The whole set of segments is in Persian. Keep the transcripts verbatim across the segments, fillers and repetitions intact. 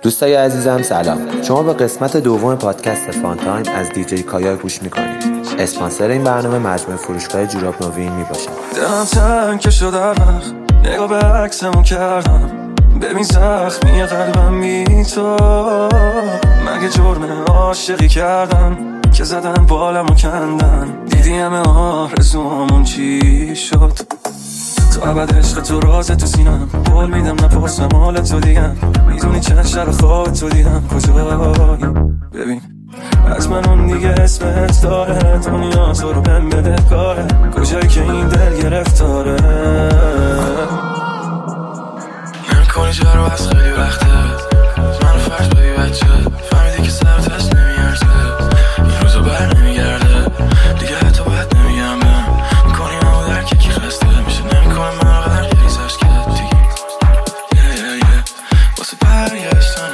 دوستای عزیزم سلام. شما به قسمت دوم پادکست فان تایم از دیجی کایا گوش میکنید. اسپانسر این برنامه مجموعه فروشگاه جوراب نوین میباشه. دلم تنگ که شده وقت نگاه به عکسمون کردم، ببین زخمی قلبم بی تو. مگه جرم عاشقی کردم که زدن بالمو کندن؟ دیدی همه آرزوامون چی شد؟ تو ابد عشق تو راز تو سینم، قول میدم نپرسم حال تو دیگم. میدونی چند شب خواب تو دیدم کجایی؟ ببین حتما اون دیگه اسمت داره، دنیا تو رو بهم بده کاره، کجایی که این دل گرفتاره؟ نمیکنی جارو از خیلی وقته منو فرش بدی بچه، فهمیدی که سرت هست نمیارزه، این روزا بر نمیگرده دیگه، حتی باید نمیگم من میکنی منو درکی کی خسته میشه، نمیکنه منو قدر که ریزش که دیگه یه یه یه واسه برگشتن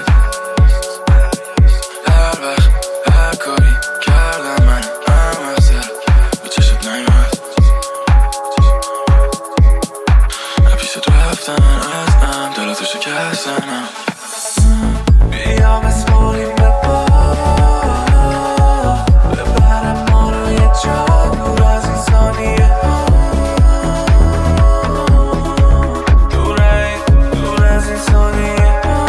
هر وقت هر کاری کردم من هم احضر به چشت نیمد نپیشت رفتن ازم دلاتو شکستنم. بیام اسمونیم به با ببرم ما رو یه جا دور از این ثانیه ها، دوره دور از این ثانیه ها.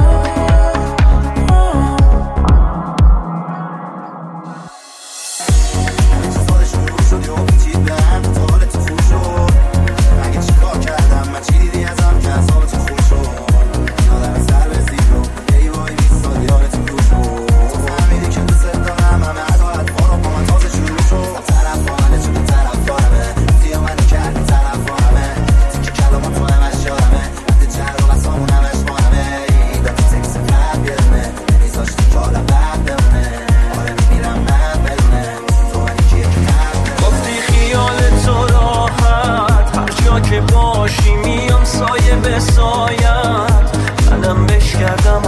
سال شروع شد یا پیچید به هم تو حالت خوب شد، مگه چی کار کردم من چی دیدی ازم که از حالت خوب شد؟ یادم سر رسید و ای وای بیستاد یارت خوب شد، تو فهمیدی که دوست دارم همه عدالت ها رو با من تازه شروع شد. طرف وانه چون طرف وارمه زیه منو کردی طرف وارمه تیکه کلامات تو همش یادمه وقتی چند رو بسامون همش مانمه این دفت سکس قلب یدونه نیزاشتی کالا بد بمونه آره میمیرم من بدونه تو منی کیه که قلب گفتی خیال تو راحت هر جا که باشی میام سایه به سایت، منم بش کردم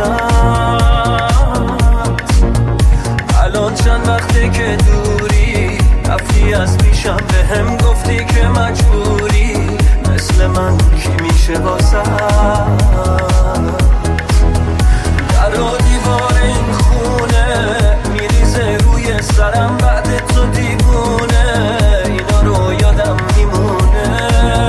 عادت. الان چند وقته که دوری رفتی از پیشم به هم گفتی که مجبوری، مثل من کی میشه واسه در و دیوار این خونه میریزه روی سرم بعد تو دیوونه، اینا رو یادم میمونه.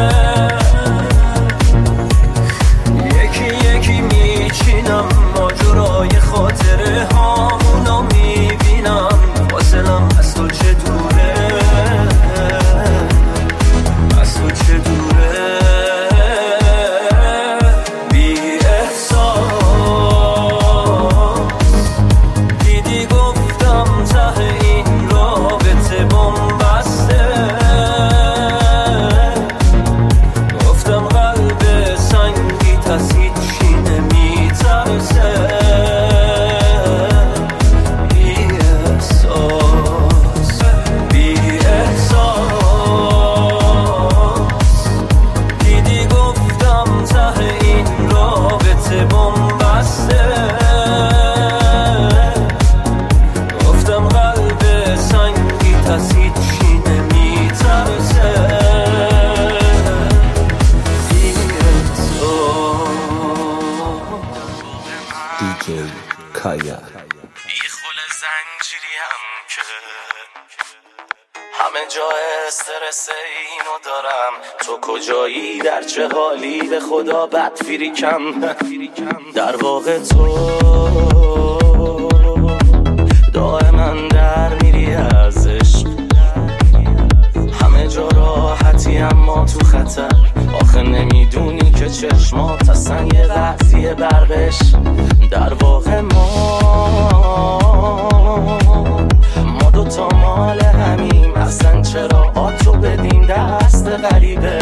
یکی یکی میچینم ماجرای خاطره هامونو میبینم، فاصلم از تو چه دوره از تو چه دوره. بی احساس دیدی گفتم ته این رابطه بنبسته، گفتم قلب سنگیت از هیچی نمیترسه. بی احساس بی احساس دیدی گفتم ته این رابطه بنبسته، گفتم قلب سنگیت از هیچی نمیترسه. بی احساس دیجی کایا. یه خل زنجیری هم که همه جا استرس اینو دارم، تو کجایی در چه حالی به خدا بد فیریکم. در واقع تو دائما در میری از عشق، همه جا راحتی اما تو خطر، آخه نمیدونی که چشمات اصلا یه قضیه برقش. در واقع ما ما دوتا مال همیم، اصلا چرا آتو بدین دست غریبه؟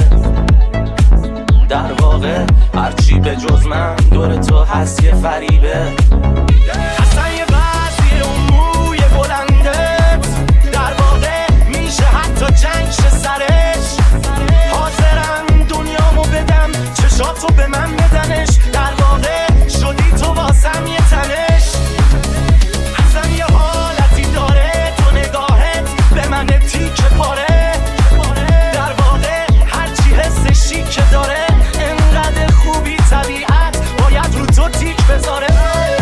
در واقع هرچی به جز من دور تو هست یه فریبه. اصلا یه بعضی اون موی بلندت در واقع میشه حتی جنگ شه سرش، حاضرم دنیامو بدم چشاتو به من بدنش، در واقع شدی تو واسم یه تنش. اصلا یه حالتی داره تو نگاهت به من تیکه پاره، در واقع هرچی حسشی که داره انقدر خوبی طبیعت باید رو تو تیک بذاره.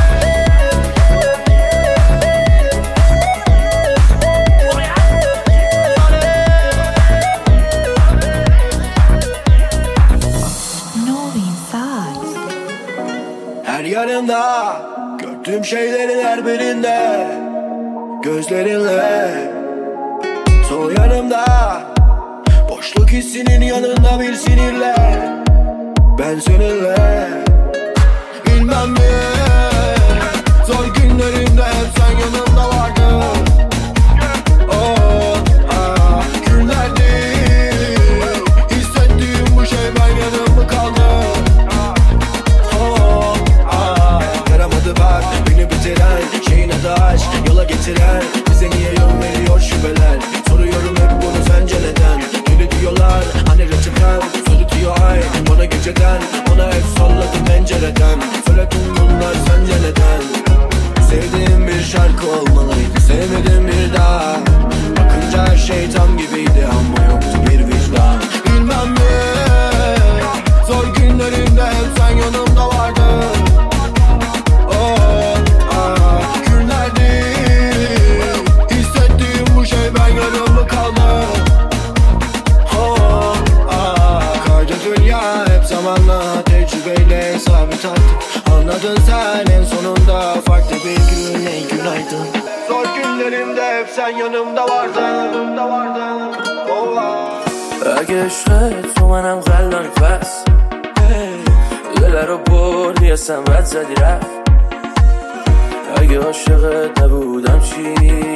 yanımda. Gördüğüm şeylerin her birinde gözlerinle. Sol yanımda boşluk hissinin yanında bir sinirle. Ben seninle bilmem mi. Zor günlerimde hep sen yanımda vardın. Oh, ah, günlerdi hissettiğim bu şey, ben yanımda kaldım. Oh, ah, yaramadı bak beni bitiren şeyin adı aşk, yola getiren. Bize niye yön veriyor şüpheler? Soruyorum hep bunu, sence neden? Öyle diyorlar hani reçeten, sorutuyor ay bana geceden. Ona hep salladı pencereden. Söyledim bunlar sence neden? Sevdiğim bir şarkı olmalıydı, sevmedim bir daha. Bakınca her şey tam gibiydi ama yoktu bir vicdan. Bilmem mi, zor günlerimde hep sen yanımda vardın. Oh, ah, günlerdi hissettiğim bu şey, ben yanımda kaldım. Oh, ah, kaydı dünya hep zamanla, tecrübeyle sabit artık. Anladın sen en sonunda, farklı bir gün, ey günaydın. Zor günlerimde hep sen yanımda vardın, da vardın. Oh, ah. اگه عشق تو منم قلدان پس دل رو بردی اصلا بد زدی رفت. اگه عاشقت نبودم چی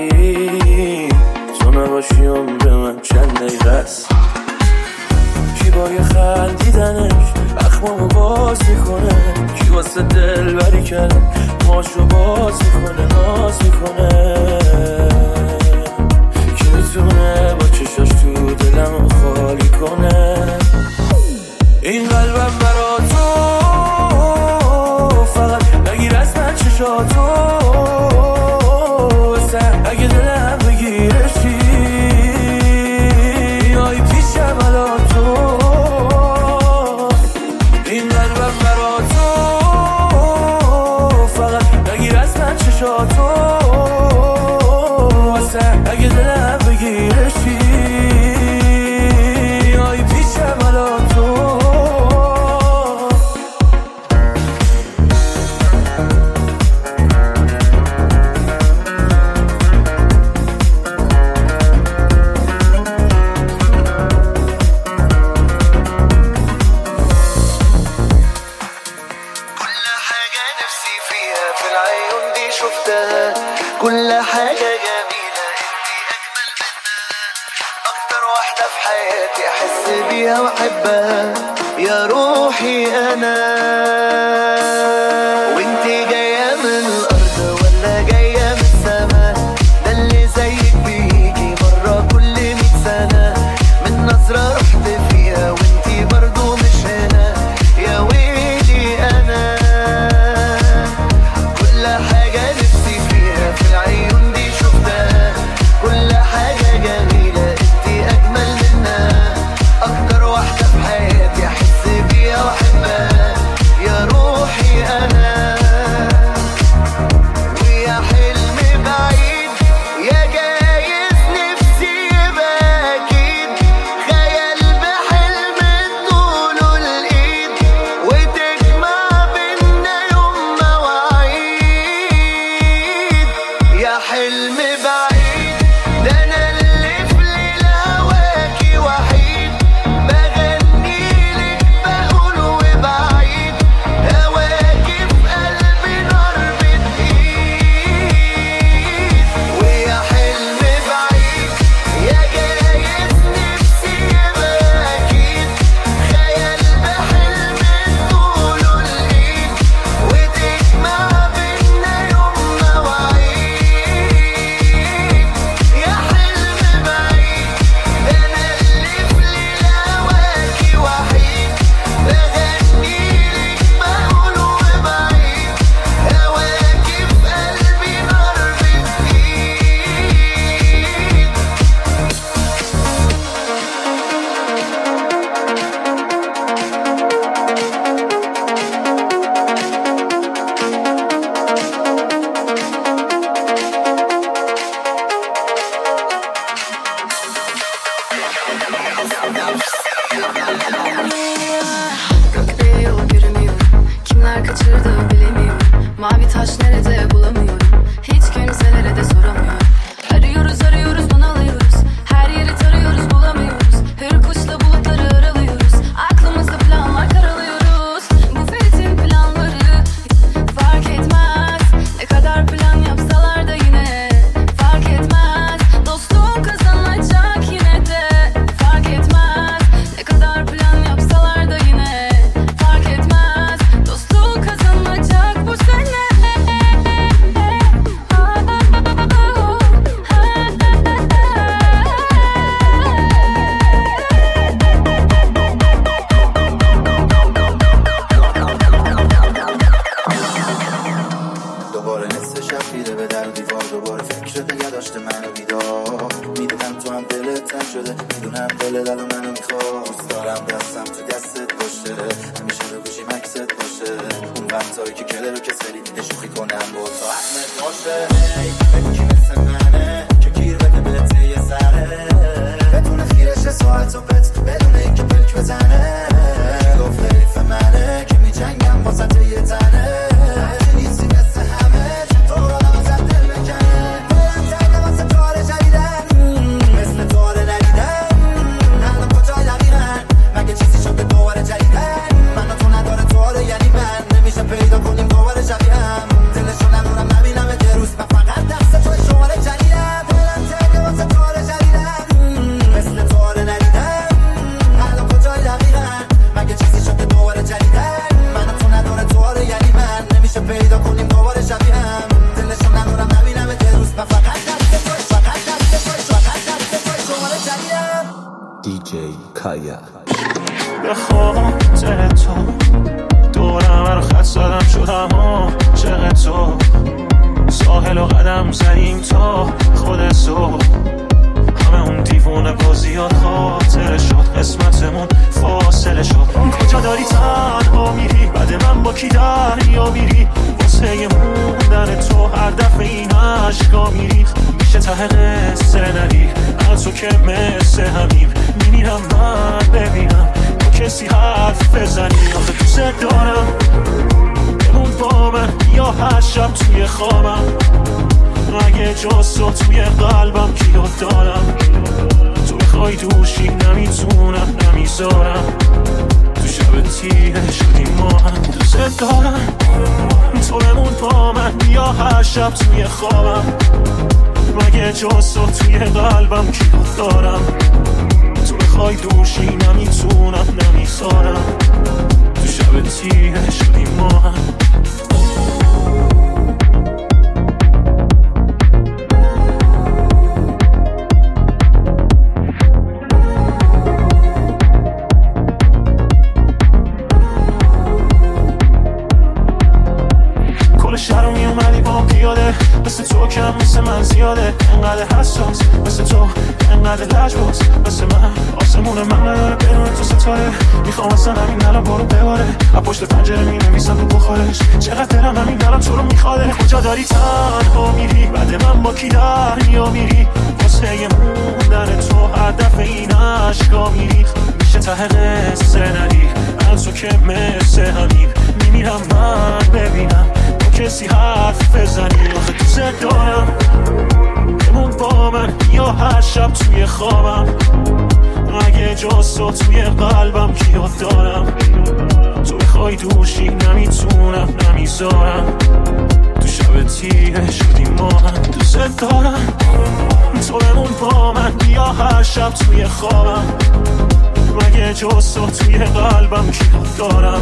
تو نباشی عمر من چند دقیقه است. کی با یه خندیدنش اخمامو باز میکنه، کی واسه دل بری کرده ماشو باز میکنه، ناز میکنه. کی میتونه با چشاش تو دلمو خالی کنه؟ این قلبم برا تو فقط نگیر از من چشاتو. اگه دلم بگیرشی آی پیشم الان تو. این قلبم برا تو فقط نگیر از من چشاتو. اگه دلم بگیرشی آی پیشم الان تو. كل حاجة جميلة انتي أجمل منها. أكتر واحدة في حياتي أحس بيها وأحبها يا روحي أنا. وانتي جاية من الأرض ولا جاية من السماء؟ ده اللي زيك بيجي مرة كل مية سنة. من نظرة رحت فيها وانتي برضو مش هنا يا ويلي أنا. كل حاجة نفسي فيها في العيون دي شفتها. كل حاجة جميلة انتي أجمل منها. أكتر واحدة في حياتي أحس بيها وأحبها يا روح چفیده به در و دیوار دوباره فکرت نگه داشته منو بیدار میدونم تو هم دلت تنگ شده میدونم دلت الان منو میخواد دوست دارم دستم تو دستت باشه همیشه به گوشی مکست باشه اون وقتایی که کله رو کسری دیده شوخی کنم با تو حتمت باشه بگو کی مثل منه که گیر بده بهت یه سره بدون خیرش ساعت و پت بدون اینکه پلک بزنه گفت حریف منه که میجنگم واسه یه تنه نیستی مثل همه تو را واسه دل بکنه دلم تنگه واسه تاره جدیدن مثل تاره ندیدن الان کجای دقیقن مگه چیزی شده دوباره جدیدن من و تو نداره تاره یعنی من نمیشه پیدا کنیم دوباره شبیهم دلشو ندارم نبینم یه روز من فقط دست توی شماره جدیدم دلم تنگه واسه تاره جدیدن مثل تاره ندیدن الان کجای دقیقن مگه چیزی شده دوباره جدیدن من و تو نداره تاره یعنی من نمیشه پیدا کنیم دوباره شبیهم دلشو ندارم نبینم یه روز من فقط دست توی فقط دست توی فقط دست توی شماره جدیدم دی جی کایا به خاطر تو دورم رو خط زدم شدم عاشق تو ساحل و قدم زدیم تا خود تو همه اون دیوونه بازیات خاطره شد قسمتمون فاصله شد کجا داری تنها میری بعد من با کی دریا میری واسه یه موندن تو هر دفعه این عشقا میری میشه ته قصه نری از تو که مثل همین میمیرم من ببینم با کسی حرف بزنی آخه دوست دارم بمون با من یا هر شب توی خوابم اگه جز تو توی قلبم کیو دارم تو بخوای دوشی نمیتونم نمیذارم تو شب تیه شدیم ما هم دوست دارم تو بمون با من یا هر شب توی خوابم مگه جز تو توی قلبم کیو دارم تو بخوای دوشی نمیتونم نمیذارم تو شب تیه شدیم ما هم شهر رو میومدی با پیاده مثل تو کم مثل من زیاده انقدر حساس مثل تو انقدر لجباز مثل من آسمون من نداره بدون تو ستاره میخوام اصلا همین الان برو بباره از پشت پنجره می نویسم تو بخارش چقدر دلم همین الان تو رو میخواده کجا داری تنها میری بعد من با کی دریا میری واسه یه موندن تو هر دفعه این عشقا میری میشه ته قصه نری از تو که مثل همین میمیرم من ببینم کسی حرف بزنی آخه دوست دارم بمون با من یا هر شب توی خوابم اگه جز تو توی قلبم کیو دارم تو بخوای دوشی نمیتونم نمیذارم تو شب تیه شدیم ما هم دوست دارم تو بمون با من یا هر شب توی خوابم مگه جز تو توی قلبم کیو دارم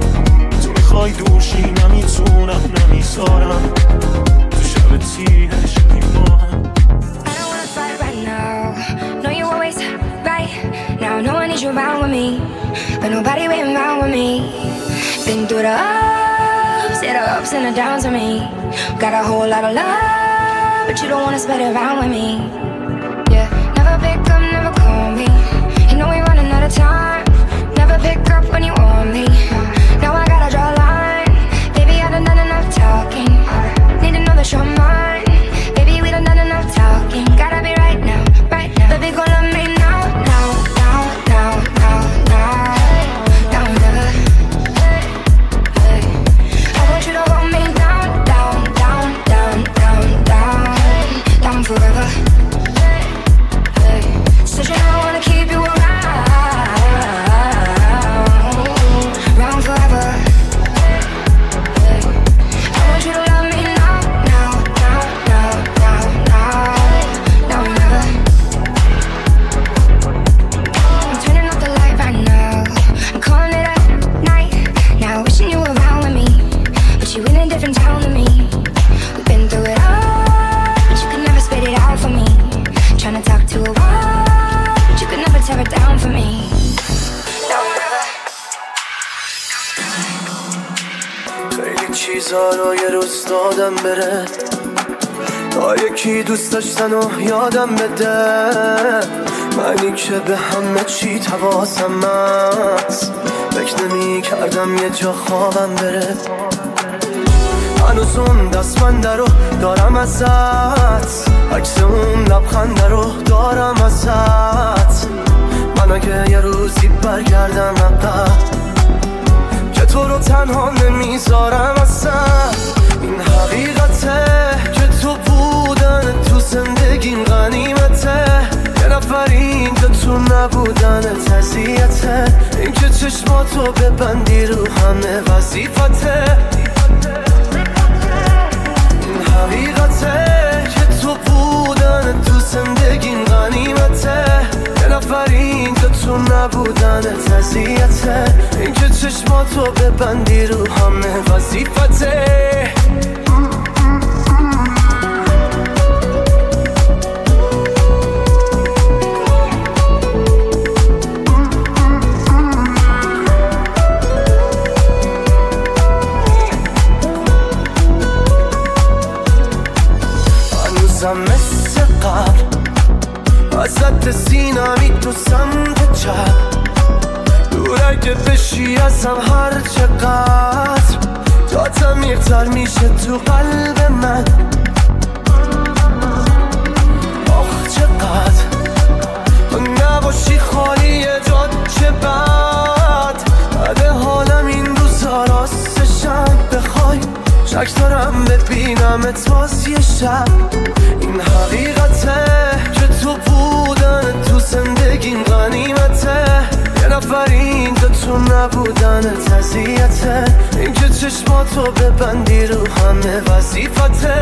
خواهی دوشی نمیتونم نمیذارم تو شب تیه شدیم ما هم I don't wanna fight right now No, you always right now No one needs you around with me But nobody been around with me Been through the ups Yeah, the ups and the downs with me Got a whole lot of love But you don't wanna spread it around with me Yeah, never pick up, never call me You know we running out of time Never pick up when you want me Now I gotta draw a line Baby, I done done enough talking Need to know that you're mine Baby, we done done enough talking Gotta be right now, right now Baby, go love me now, now, now, now, now, now Now or never hey, hey. I want you to hold me down, down, down, down, down, down Down forever hey, hey. Said you know I wanna keep you around Round forever hey. I want you to love me now, now, now, now, now, now Now or never I'm turning off the light right now I'm calling it a night Now wishing you were around with me But you in a different town than me We've been through it all But you could never spit it out for me Trying to talk to a wall But you could never tear it down for me Now or never خیلی چیزا رو یه روز دادم بره تا یکی دوست داشتن و یادم بده، منی که به همه چی تواسم است. فکر نمی کردم یه جا خوابم بره، هنوز اون دستمنده رو دارم ازت، عکس اون لبخنده رو دارم ازت. من اگه یه روزی برگردم عقب که تو رو تنها نمیذارم اصلا. این حقیقته که تو بودن تو زندگیم غنیمته، یه نفر اینجا تو نبودن تزیته. این که چشماتو ببندی رو همه وظیفته. این حقیقته که تو بودن تو زندگیم غنیمته، یه نفر اینجا تو نبودن تزیته. این که چشماتو ببندی رو همه وظیفته. مثل قبل ازت سینمی تو سمت چپ، دور اگه بشی ازم هر چقدر، جات عمیق‌تر میشه تو قلب من. آخ چقدر نباشی خالی جات، چه بد بده حالم این روزا راستشم. بخوای شک دارم ببینم اتواز یه شب. این حقیقته که تو بودن تو زندگیم غنیمته، یه نفر اینجا تو نبودن تزیته. این که چشماتو ببندی رو همه وظیفته.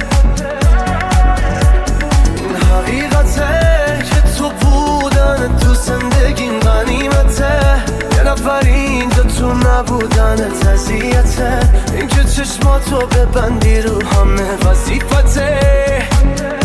این حقیقته که تو بودن تو زندگیم غنیمته، یه نفر اینجا تو نبودن تزیته. این که چشماتو ببندی رو همه وظیفته.